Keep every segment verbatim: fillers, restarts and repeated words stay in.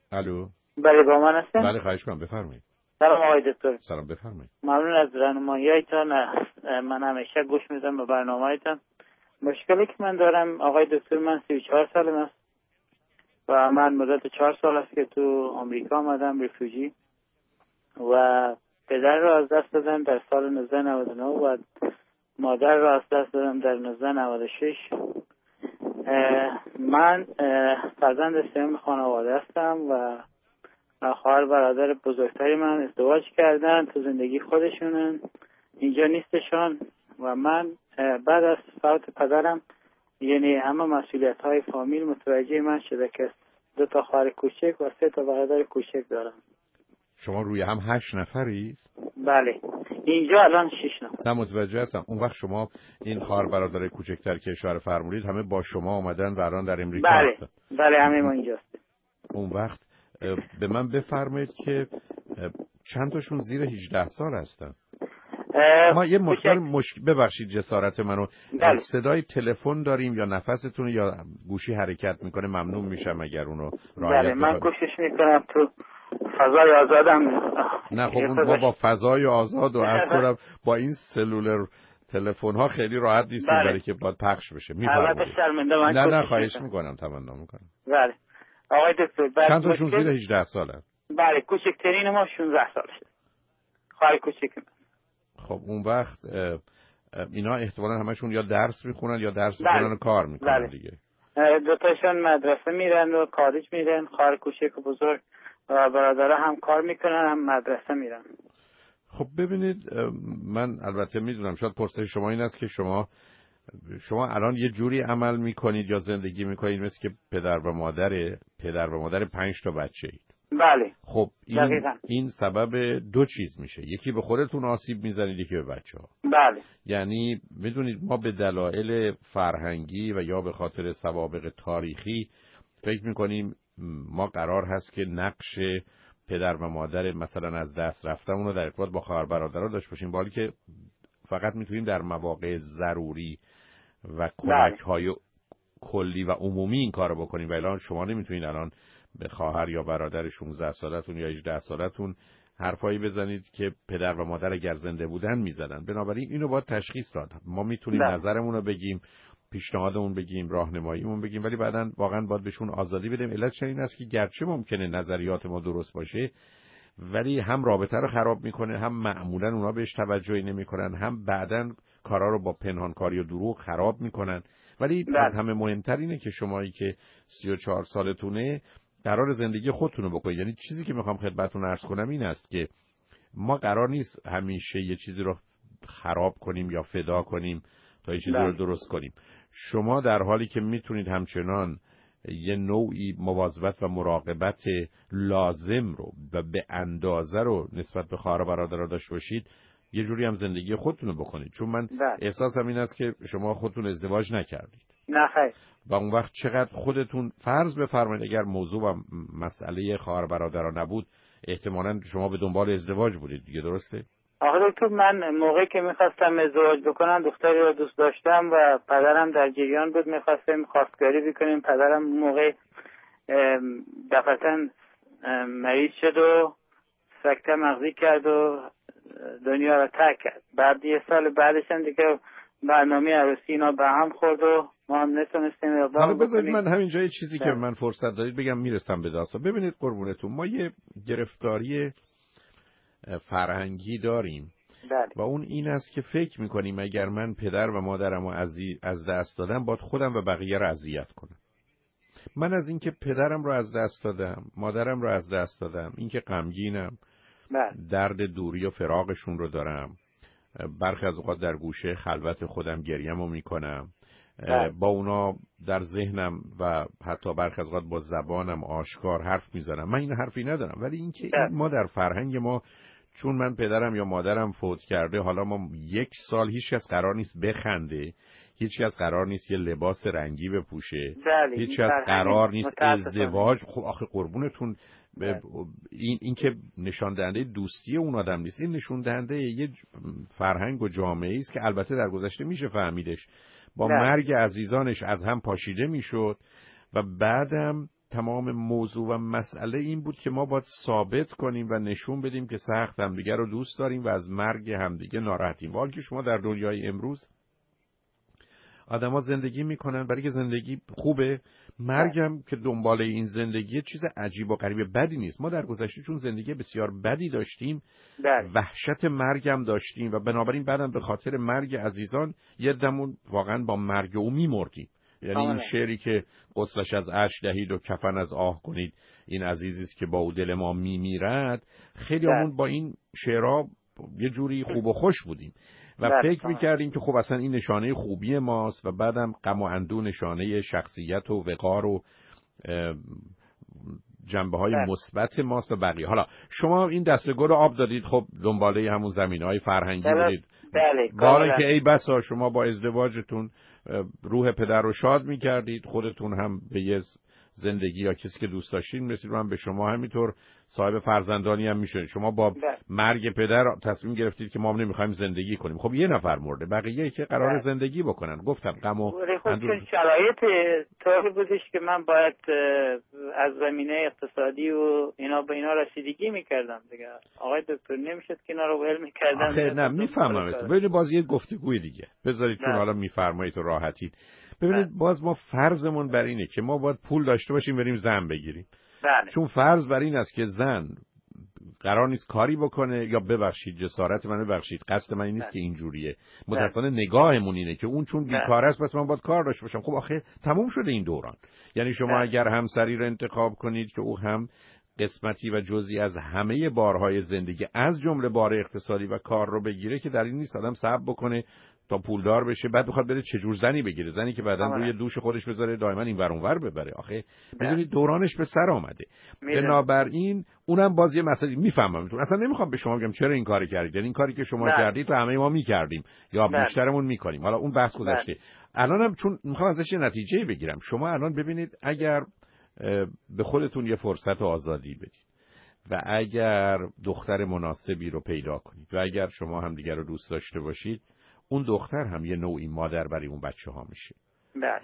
الو. بله با من هستم. بله خواهش کنم بفرمایید. سلام آقای دکتر. سلام بفرمایید. ممنون از راهنمایی‌هایتان. من همیشه گوش میدم به برنامه‌هایتان. مشکلی که من دارم آقای دکتر، من سی و چهار سالم است و من مدت چهار سال است که تو آمریکا آمدم رفیوجی و پدر را از دست دادم در سال نوزده نود و نه و مادر را از دست دادم در نوزده نود و شش. من فرزند سوم خانواده هستم و خواهر برادر بزرگتری من ازدواج کردن، تو زندگی خودشونن، اینجا نیستشون و من بعد از فوت پدرم یعنی همه مسئولیت های فامیل متوجه من شده که دو تا خواهر کوچک و سه تا برادر کوچک دارم. شما روی هم هشت نفرید؟ بله اینجا الان شش نفر. نه متوجه هستم. اون وقت شما این خواهر برادر کوچکتر که اشاره فرمودید همه با شما آمدن و الان در امریکا بله. هستن؟ بله همه ما اینجا هستیم. اون وقت به من بفرمایید که چند تاشون زیر هجده سال هستن؟ ما یه مقدار مشکل، ببخشید جسارت منو، بله. صدای تلفن داریم یا نفستون یا گوشی حرکت میکنه؟ ممنون میشم اگر اونو رعایت بله من کوشش میکنم تو فضای آزادم. نه خب اون ما با فضای آزاد و عرض کنم با این سلولر تلفن ها خیلی راحت نیستیم بله. برای که باید پخش بشه. البته شرمنده من نه نه خواهش میکنم، تمنا میکنم. بله آقای دکتر چند تاشون زیر هجده ساله؟ بله کوچکترین ما شانزده سال شد. خواهر کوچک. خب اون وقت اینا احتمالاً همشون یا درس میخونن یا درس بله. میخونن و کار میکنن بله. دیگه دو تاشون مدرسه میرن و کالج میرن، خواهر کوچک و بزرگ و برادرها هم کار میکنن هم مدرسه میرن. خب ببینید من البته میدونم شاید پرسش شما این است که شما شما الان یه جوری عمل میکنید یا زندگی میکنید مثل که پدر و مادر پدر و مادر پنج تا بچه اید. بله. خب این, این سبب دو چیز میشه، یکی به خودتون آسیب میزنید یکی به بچه ها. بله. یعنی میدونید ما به دلایل فرهنگی و یا به خاطر سوابق تاریخی فکر میکنیم ما قرار هست که نقش پدر و مادر مثلا از دست رفتمون رو در ارتباط با خواهر برادرها داشته باشیم، بالی که فقط میتونیم در مواقع ضروری و کمک‌های کلی و عمومی این کارو بکنیم و الان شما نمیتونید الان به خواهر یا برادر شانزده سالتون یا هجده سالتون حرفایی بزنید که پدر و مادر اگر زنده بودن میزدن. بنابراین اینو باید تشخیص داد. ما میتونیم ده. نظرمون رو بگیم، پیشنهادمون بگیم، راهنماییمون بگیم، ولی بعداً واقعاً باید بهشون آزادی بدیم. علتش این است که گرچه ممکنه نظریات ما درست باشه ولی هم رابطه رو خراب میکنه، هم معمولاً اونا بهش توجهی نمیکنن، هم بعداً کارا رو با پنهانکاری و دروغ خراب میکنن. ولی ده. از همه مهمتر اینه که شمایی که سی و چهار سالتونه قرار زندگی خودتون رو بکنید. یعنی چیزی که میخوام خدمتتون عرض کنم این است که ما قرار نیست همیشه یه چیزی رو خراب کنیم یا فدا کنیم تا یه چیزی رو درست کنیم. شما در حالی که میتونید همچنان یه نوعی مواظبت و مراقبت لازم رو و به اندازه رو نسبت به خواهر و برادر داشته باشید، یه جوری هم زندگی خودتون رو بکنید. چون من احساسم این است که شما خودتون ازدواج نکردید. نه خیر. و اون وقت چقدر خودتون فرض بفرمایید اگر موضوع و مسئله خواهر برادرها نبود احتمالاً شما به دنبال ازدواج بودید دیگه، درسته؟ آخه دکتر من موقعی که میخواستم ازدواج بکنم دختری رو دوست داشتم و پدرم در جریان بود، میخواستیم خواستگاری بکنیم. پدرم موقع دفعتاً مریض شد و سکته مغزی کرد و دنیا رو ترک کرد. بعد یه سال بعدش هم دیگه برنامه عروسی اینا به هم خورد و ما هم نتونستیم اقدام حالا بذارید من همینجا یه چیزی که من فرصت دارید بگم میرسم به داستان. ببینید قربونتون، ما یه گرفتاری فرهنگی داریم داری. و اون این است که فکر میکنیم اگر من پدر و مادرم رو از دست دادم باید خودم و بقیه رو اذیت کنم. من از اینکه پدرم رو از دست دادم، مادرم رو از دست دادم، اینکه غمگینم، درد دوری و فراقشون رو دارم، برخی از اوقات در گوشه خلوت خودم گریه‌مو میکنم، با اونا در ذهنم و حتی برخی از اوقات با زبانم آشکار حرف میزنم. من این حرفی ندارم، ولی اینکه این ما در فرهنگ ما چون من پدرم یا مادرم فوت کرده حالا ما یک سال هیچ کس قرار نیست بخنده، هیچ کس قرار نیست یه لباس رنگی بپوشه، هیچ کس قرار نیست ازدواج. خب آخه قربونتون این این که نشان دهنده دوستی اون آدم نیست، این نشان دهنده یه فرهنگ و جامعه است که البته در گذشته میشه فهمیدش با نه. مرگ عزیزانش از هم پاشیده میشد و بعدم تمام موضوع و مسئله این بود که ما باید ثابت کنیم و نشون بدیم که سخت همدیگه رو دوست داریم و از مرگ همدیگه ناراحتیم. حالا که شما در دنیای امروز آدما زندگی میکنن برای که زندگی خوبه، مرگم که دنبال این زندگی چیز عجیب و غریب بدی نیست. ما در گذشته چون زندگی بسیار بدی داشتیم بله. وحشت مرگم داشتیم و بنابراین بعدم به خاطر مرگ عزیزان یه دمون واقعا با مرگ او میمردیم. یعنی این شعری که غسلش از اشک دهید و کفن از آه کنید، این عزیزی است که با او دل ما میمیرد، خیلی همون با این شعرها یه جوری خوب و خوش بودیم و بله. فکر میکردیم که خب اصلا این نشانه خوبی ماست و بعدم غم و اندوه نشانه شخصیت و وقار و جنبه های مثبت ماست و بقیه. حالا شما این دستگل آب دادید، خب دنباله همون زمینهای فرهنگی بله. بودید. بله. باره که ای بسا شما با ازدواجتون روح پدر رو شاد میکردید، خودتون هم به یه زندگی یا کسی که دوست داشتین رسید و هم به شما همینطور صاحب فرزندانی هم میشدید. شما با ده. مرگ پدر تصمیم گرفتید که ما هم نمیخوایم زندگی کنیم. خب یه نفر مرده، بقیه که قرار ده. زندگی بکنن. گفتم غم و خب چون شرایط طوری بودش که من باید از زمینه اقتصادی و اینا به اینا رسیدگی میکردم دیگه. آقای دکتر نمیشد که اینا رو ول میکردم. آخه نه میفهمم. ببینید باز یه گفتگوی دیگه بذارید چون حالا میفرمایید و راحتید. ببینید باز ما فرضمون بر اینه که ما باید پول داشته باشیم بریم زن بگیریم. بله. چون فرض بر این است که زن قرار نیست کاری بکنه، یا ببخشید جسارت من ببخشید قصد من این نیست که اینجوریه، متأسفانه نگاهمون اینه که اون چون بیکاره است پس من باید کار داشته باشم. خب آخه تموم شده این دوران. یعنی شما بله. اگر همسری رو انتخاب کنید که او هم قسمتی و جزئی از همه بارهای زندگی از جمله بار اقتصادی و کار رو بگیره، که در این نیست آدم صبر بکنه تا پولدار بشه بعد بخواد بره چه جور زنی بگیره، زنی که بعداً روی دوش خودش بذاره دائما این ور اون ور ببره. آخه میدونید دورانش به سر آمده. بنابراین اونم باز یه مسئله میفهمم. اصلا نمیخوام به شما بگم چرا این کارو کردید، یعنی این کاری که شما بله. کردید تو همه ما میکردیم یا بله. بیشترمون میکنیم. حالا اون بحث گذشته. بله. الانم چون میخوام ازش یه نتیجه بگیرم، شما الان ببینید اگر به خودتون یه فرصت و آزادی بدید و اگر دختر مناسبی رو پیدا کنید و اگر شما هم دیگر رو دوست داشته باشید، اون دختر هم یه نوعی مادر برای اون بچه ها میشه. بله.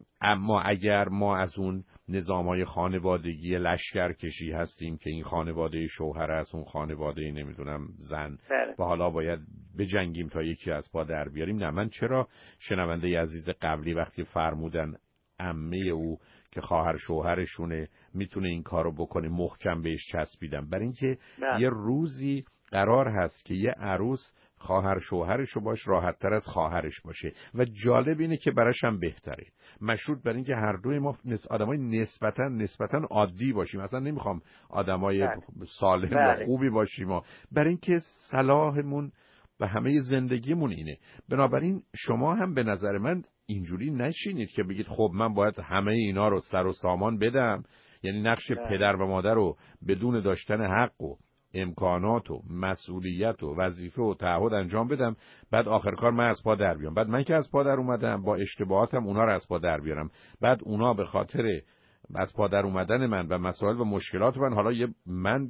اما اگر ما از اون نظامای خانوادگی لشکر کشی هستیم که این خانواده شوهر است، اون خانواده نمیدونم زن بله. و حالا باید بجنگیم تا یکی از پا در بیاریم، نه من چرا شنونده عزیز قبلی وقتی فرمودن عمه او که خواهر شوهرشونه میتونه این کارو بکنه محکم بهش چسبیدم؟ برای اینکه بله. یه روزی قرار هست که یه عروس خواهر شوهرش رو باش راحت تر از خواهرش باشه و جالب اینه که براش هم بهتره، مشروط بر اینکه هر دوی ما آدمای نسبتا نسبتا عادی باشیم. اصلا نمیخوام آدمای سالم و خوبی باشیم و برای اینکه صلاحمون و همه زندگیمون اینه. بنابراین شما هم به نظر من اینجوری نشینید که بگید خب من باید همه اینا رو سر و سامان بدم، یعنی نقش پدر و مادر رو بدون داشتن حق و امکانات و مسئولیت و وظیفه و تعهد انجام بدم، بعد آخر کار من از پا در بیام. بعد من که از پا در اومدم با اشتباهاتم اونا رو از پا در بیارم، بعد اونا به خاطر از پا در اومدن من و مسائل و مشکلات من حالا یه من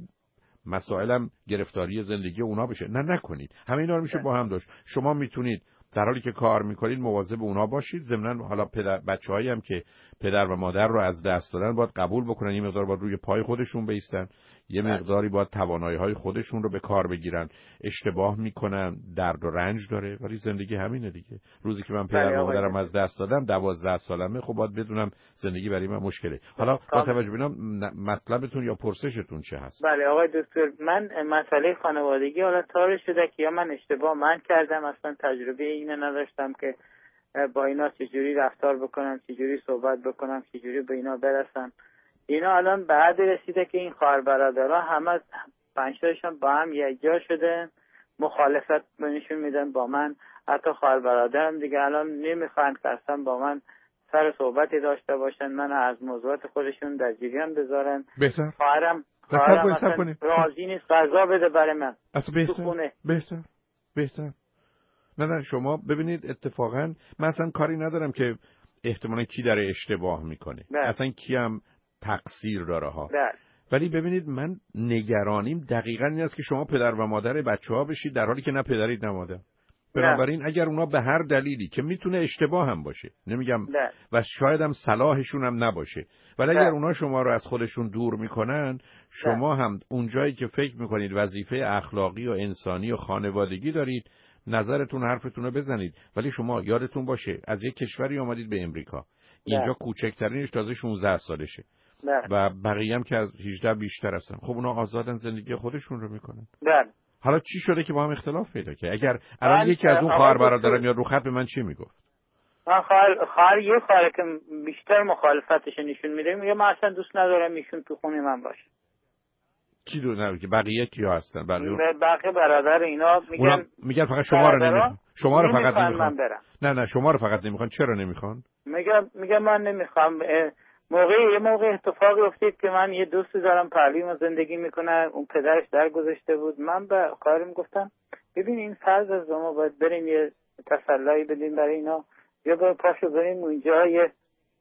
مسائلم گرفتاری زندگی اونا بشه. نه نکنید. همه اینا رو میشه با هم داشت. شما میتونید در حالی که کار میکنید مواظب اونا باشید، ضمناً حالا پدر بچه‌هایی هم که پدر و مادر رو از دست دادن باید قبول بکنن، یه مقدار باید روی پای خودشون بایستن، یه مقداری باید توانایی‌های خودشون رو به کار بگیرن. اشتباه میکنن، درد و رنج داره، ولی زندگی همینه دیگه. روزی که من پدر و مادرم از دست دادم دوازده سالمه، خب باید بدونم زندگی برای من مشکله. حالا با توجه به اینا مطلبتون یا پرسشتون چه هست؟ بله آقای دکتر، من مسئله خانوادگی حالا طور شده که یا من اشتباه من کردم، اصلا تجربه اینو نداشتم که با اینا چجوری رفتار بکنم، چجوری صحبت بکنم، چجوری به اینا برسم. اینا الان بعد رسیده که این خواهر برادرها همه پنج تاشون با هم یک جا شده، مخالفت نشون میدن با من. حتی خواهر برادرم دیگه الان نمیخوان که اصلا با من سر صحبتی داشته باشن، من از موضوعات خودشون در جریان بذارن. بهتر خواهرم خواهرم اصلا راضی نیست غذا بده برای من. اصلا بهتر بهتر بهتر نه نه شما ببینید اتفاقا من اصلا کاری ندارم که احتمالاً کی داره اشتباه میکنه، بله. اصلا کی هم تقصیر داره ها، بله. ولی ببینید من نگرانیم دقیقاً این است که شما پدر و مادر بچه‌ها بشید در حالی که نه پدرید نه مادر. بنابراین اگر اونا به هر دلیلی که میتونه اشتباه هم باشه، نمیگم نه. و شاید هم صلاحشون هم نباشه، ولی نه. اگر اونا شما رو از خودشون دور میکنن، شما نه. هم اونجایی که فکر میکنید وظیفه اخلاقی و انسانی و خانوادگی دارید، نظرتون حرفتون رو بزنید. ولی شما یادتون باشه از یک کشوری آمدید به امریکا، اینجا کوچکترینش تازه شانزده سالشه نه. و بقیه هم که از هجده بیشتر هستن. خب اونا آزادن زندگی خودشون رو میکنن. نه. حالا چی شده که با هم اختلاف پیدا کرد؟ اگر الان یکی از اون خواهر برادرم میاد رو خط به من چی میگفت؟ من خواهر خواهر یه خواهر که بیشتر مخالفتش نشون میده، میگه من اصلا دوست ندارم ایشون تو خونه من باشه. کی دو نه که بقیه کیا هستن؟ بقیه بقیه برادر اینا میگن میگن فقط شما رو نمیخوان. شما رو فقط نمیخوان. نه نه شما رو فقط نمیخوان. چرا نمیخوان؟ میگم میگم من نمیخوام. موقعی یه موقع اتفاقی افتید که من یه دوست دارم پهلوی زندگی میکنه، اون پدرش درگذشته بود. من به خواهرم گفتم ببین این فرض از ما باید بریم یه تسلایی بدیم برای اینا، یا با پاشو بریم اونجا یه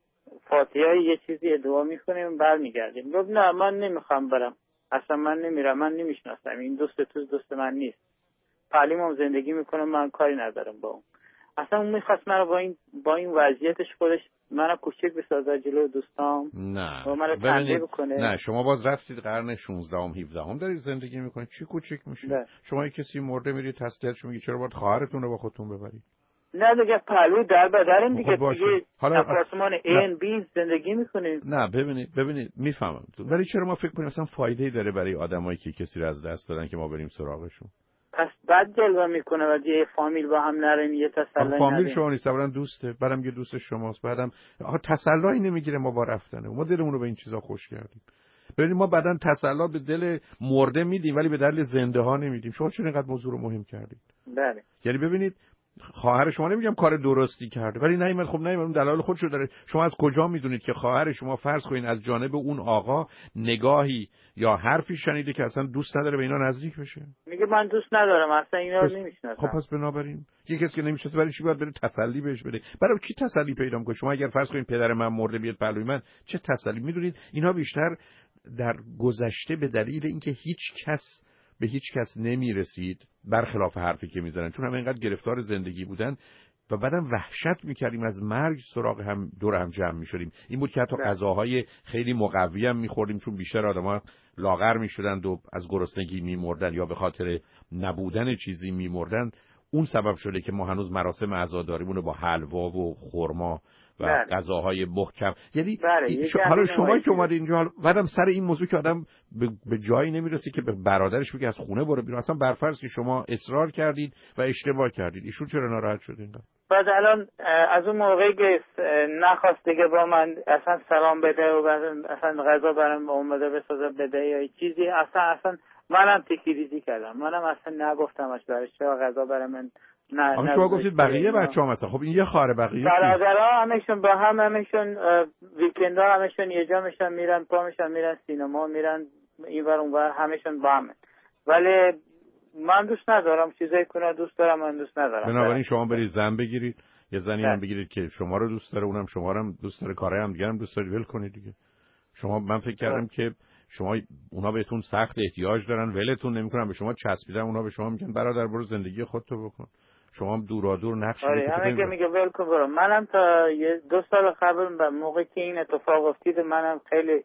فاتحه یه چیزی دعا میکنیم برمیگردیم. گفت نه من نمیخوام برم، اصلا من نمیرم، من نمیشناسم این دوست تو دوست من نیست، پهلوی زندگی میکنه، من کاری ندارم با اون. اصلا اون میخواست من با این با این وضعیتش خودش منو کوچک بسازه جلو دوستام. نه و منو تنبیه بکنه. نه شما باز رفتید قرن شانزدهم هفدهم دارید زندگی میکنید، چی کوچک میشه؟ نه. شما یک کسی مرده میرید تسلیتش میگی چرا باید خواهرتون رو با خودتون ببرید؟ نه دیگه پهلوی در بدریم دیگه دیگه آپارتمان ای بی زندگی میکنیم. نه ببینید ببینید میفهمم، ولی چرا ما فکر کنیم اصلا فایده‌ای داره برای آدمایی که کسی رو از دست دادن که ما بریم سراغشون؟ پس بعد جلوه میکنه و یه فامیل با هم نریم یه تسلی ندیم. فامیل شما نیست، اولا دوسته، بعدم یه دوست شماست، بعدم آخه تسلایی نمیگیره ما با رفتنه. ما دلمون رو به این چیزا خوش کردیم. ببینید ما بعدن تسلا به دل مرده میدیم ولی به دل زنده ها نمیدیم. شما چون اینقدر موضوع رو مهم کردید؟ بله. یعنی ببینید خواهر شما نمیگم کار درستی کرده ولی نمیاد، خب نمیاد، اون دلایل خودشو داره. شما از کجا میدونید که خواهر شما فرض کنین از جانب اون آقا نگاهی یا حرفی شنیده که اصلا دوست نداره به اینا نزدیک بشه؟ میگه من دوست ندارم اصلا اینا رو نمیشناسم. خب پس بنابراین یه کسی که نمیشناسه برای چی باید بره تسلی بهش بده؟ برای کی تسلی پیدا کنه؟ شما اگر فرض کنین پدر من مرده بیاد پهلوی من، چه تسلی؟ میدونید اینا بیشتر در گذشته به دلیل اینکه هیچ کس به هیچ کس نمیرسید، برخلاف حرفی که میزنن، چون هم اینقدر گرفتار زندگی بودن و بعدم وحشت میکردیم از مرگ سراغ هم دور هم جمع میشدیم. این بود که حتی غذاهای خیلی مقوی هم میخوردیم چون بیشتر آدما لاغر میشدند و از گرسنگی میمردن یا به خاطر نبودن چیزی میمردن. اون سبب شده که ما هنوز مراسم عزاداریمون رو با حلوا و خرما و غذاهای محکم، یعنی حالا شما که اومد اینجا بعدم سر این موضوع که آدم به جایی نمیرسه که به برادرش بگه از خونه برو بیرون. اصلا برفرض که شما اصرار کردید و اشتباه کردید، ایشون چرا ناراحت شد اینقدر؟ بعد الان از اون موقعی که نخواست دیگه با من اصلا سلام بده و اصلا غذا برام اومده بسازه بده یا چیزی، اصلا اصلا منم تکیریزی کردم، منم اصلا نگفتمش برای چرا غذا برای من. نه نه شما گفتید بقیه بچه‌ها مثلا، خب این یه خواهر بقیه برادرها همشون با هم همشون ویکندا همشون یه جا میشن میرن پا میشن میرن سینما میرن اینور اونور همشون با هم، ولی من دوست ندارم چیزایی کنه، دوست دارم من دوست ندارم. بنابراین شما برید زن بگیرید، یه زنی هم بگیرید که شما رو دوست داره، اونم شما رو هم دوست داره، کارهای هم دیگه هم دوست داره، ول کنید دیگه. شما من فکر کردم که شما اونا بهتون سخت احتیاج دارن، ولتون نمیکنن، به شما چسبیدن، اونا به شما میگن برادر برو زندگی خودتو بکن. شما هم دورا دور نقش میگیرید. آره همه که میگه ول کن برو. منم تا یه دو سال قبل به موقعی که این اتفاق افتید منم خیلی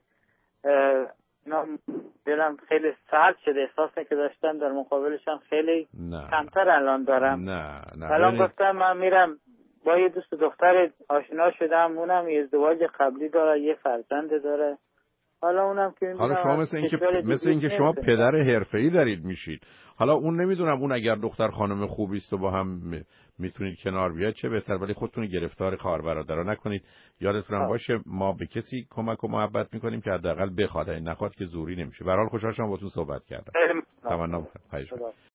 دلم خیلی سرد شده، احساسی که داشتم در مقابلشم خیلی نه. کمتر الان دارم. نه نه الان گفتم من میرم با یه دوست دختر آشنا شدم، اونم ازدواج قبلی داره، یه فرزند داره. حالا اونم که حالا شما مثل اینکه مثل اینکه شما پدر حرفه‌ای دارید میشید. حالا اون نمیدونم اون اگر دختر خانم خوبی است و با هم میتونید کنار بیاید چه بهتر، ولی خودتون گرفتار خواهر برادرها نکنید. یادتون هم باشه ما به کسی کمک و محبت میکنیم که حداقل بخواد، نخواد که زوری نمیشه. به هر حال خوشحال شدم باهاتون صحبت کردم. تمنا می‌کنم.